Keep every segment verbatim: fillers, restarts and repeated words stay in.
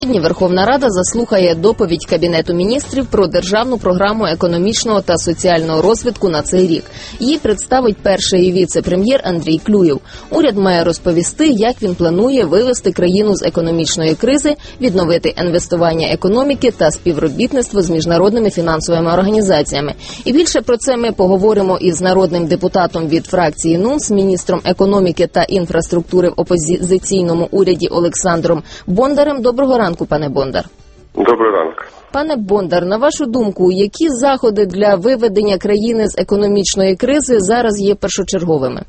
Сьогодні Верховна Рада заслухає доповідь Кабінету міністрів про державну програму економічного та соціального розвитку на цей рік. Її представить перший віце-прем'єр Андрій Клюєв. Уряд має розповісти, як він планує вивести країну з економічної кризи, відновити інвестування економіки та співробітництво з міжнародними фінансовими організаціями. І більше про це ми поговоримо із народним депутатом від фракції НУНС, міністром економіки та інфраструктури в опозиційному уряді Олександром Бондарем. Доброго ранку. Пане Бондар. Добрий ранок. Пане Бондар, на вашу думку, які заходи для виведення країни з економічної кризи зараз є першочерговими?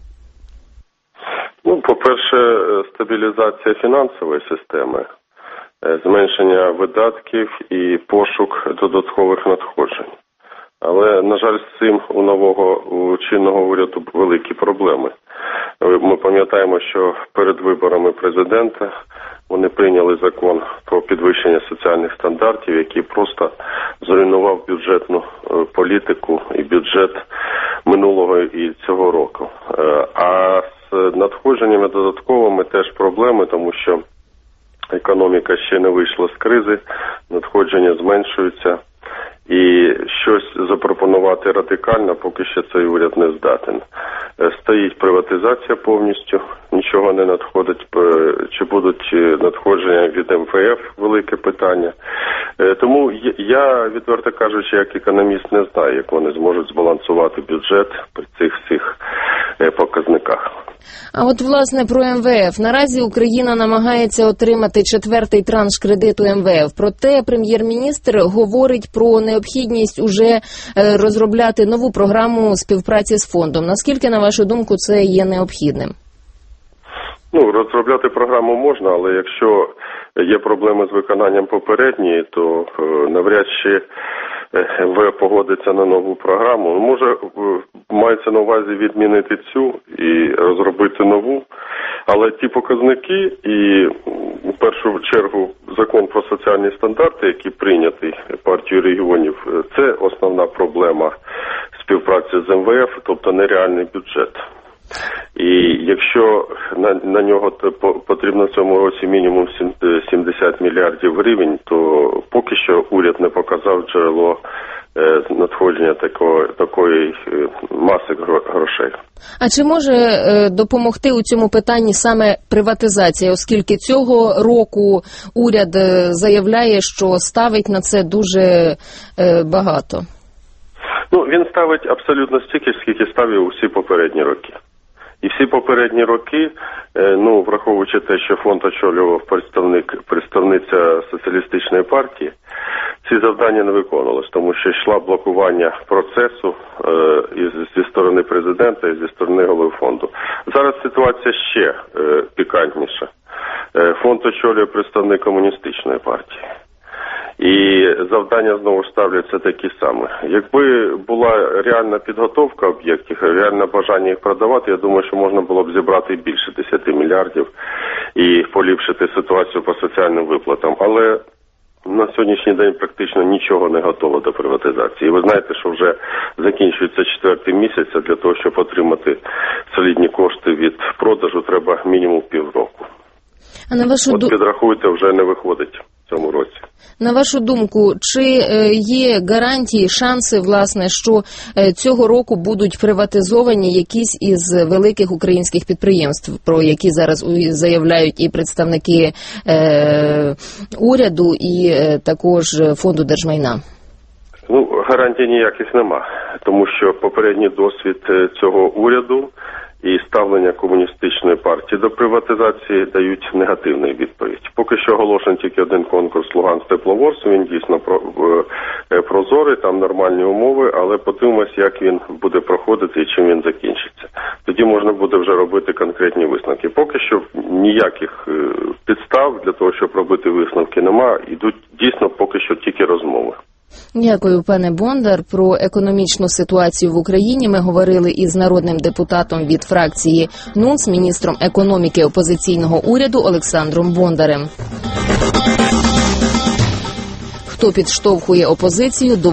Ну, по-перше, стабілізація фінансової системи, зменшення видатків і пошук додаткових надходжень. Але, на жаль, з цим у нового у чинного уряду великі проблеми. Ми пам'ятаємо, що перед виборами президента вони прийняли закон про підвищення соціальних стандартів, який просто зруйнував бюджетну політику і бюджет минулого і цього року. А з надходженнями додатковими теж проблеми, тому що економіка ще не вийшла з кризи, надходження зменшуються. І щось запропонувати радикально, поки що цей уряд не здатен. Стоїть приватизація повністю, нічого не надходить. Чи будуть надходження від ем ве еф – велике питання. Тому я, відверто кажучи, як економіст, не знаю, як вони зможуть збалансувати бюджет при цих всіх показниках. А от, власне, про ем ве еф. Наразі Україна намагається отримати четвертий транш кредиту ем ве еф. Проте прем'єр-міністр говорить про необхідність уже розробляти нову програму співпраці з фондом. Наскільки, на вашу думку, це є необхідним? Ну, розробляти програму можна, але якщо є проблеми з виконанням попередньої, то навряд чи ем ве еф погодиться на нову програму. Може, мається на увазі відмінити цю і розробити нову, але ті показники і, в першу чергу, закон про соціальні стандарти, який прийнятий партією регіонів, це основна проблема співпраці з ем ве еф, тобто нереальний бюджет. І якщо на, на нього потрібно в цьому році мінімум сімдесят мільярдів гривень, то поки що уряд не показав джерело е, надходження такої, такої е, маси грошей. А чи може е, допомогти у цьому питанні саме приватизація, оскільки цього року уряд е, заявляє, що ставить на це дуже е, багато? Ну, він ставить абсолютно стільки, скільки ставив усі попередні роки. І всі попередні роки, ну, враховуючи те, що фонд очолював представник, представниця соціалістичної партії, ці завдання не виконувалися, тому що йшла блокування процесу е, зі сторони президента і зі сторони голови фонду. Зараз ситуація ще е, пікантніша. Е, фонд очолює представник комуністичної партії. І завдання знову ставляться такі самі. Якби була реальна підготовка об'єктів, реальне бажання їх продавати, я думаю, що можна було б зібрати більше десяти мільярдів і поліпшити ситуацію по соціальним виплатам. Але на сьогоднішній день практично нічого не готово до приватизації. І ви знаєте, що вже закінчується четвертий місяць, а для того, щоб отримати солідні кошти від продажу, треба мінімум півроку. А на вашу От підрахуйте, вже не виходить в цьому році. На вашу думку, чи є гарантії, шанси, власне, що цього року будуть приватизовані якісь із великих українських підприємств, про які зараз заявляють і представники е, уряду, і е, також Фонду держмайна? Ну, гарантій ніяких нема, тому що попередній досвід цього уряду і ставлення комуністичної партії до приватизації дають негативну відповідь. Поки що оголошений тільки один конкурс «Луганстепловорс», він дійсно прозорий, там нормальні умови, але подивимось, як він буде проходити і чим він закінчиться. Тоді можна буде вже робити конкретні висновки. Поки що ніяких підстав для того, щоб робити висновки, нема, ідуть дійсно поки що тільки розмови. Дякую, пане Бондар. Про економічну ситуацію в Україні ми говорили із народним депутатом від фракції НУНС, міністром економіки опозиційного уряду Олександром Бондарем. Хто підштовхує опозицію до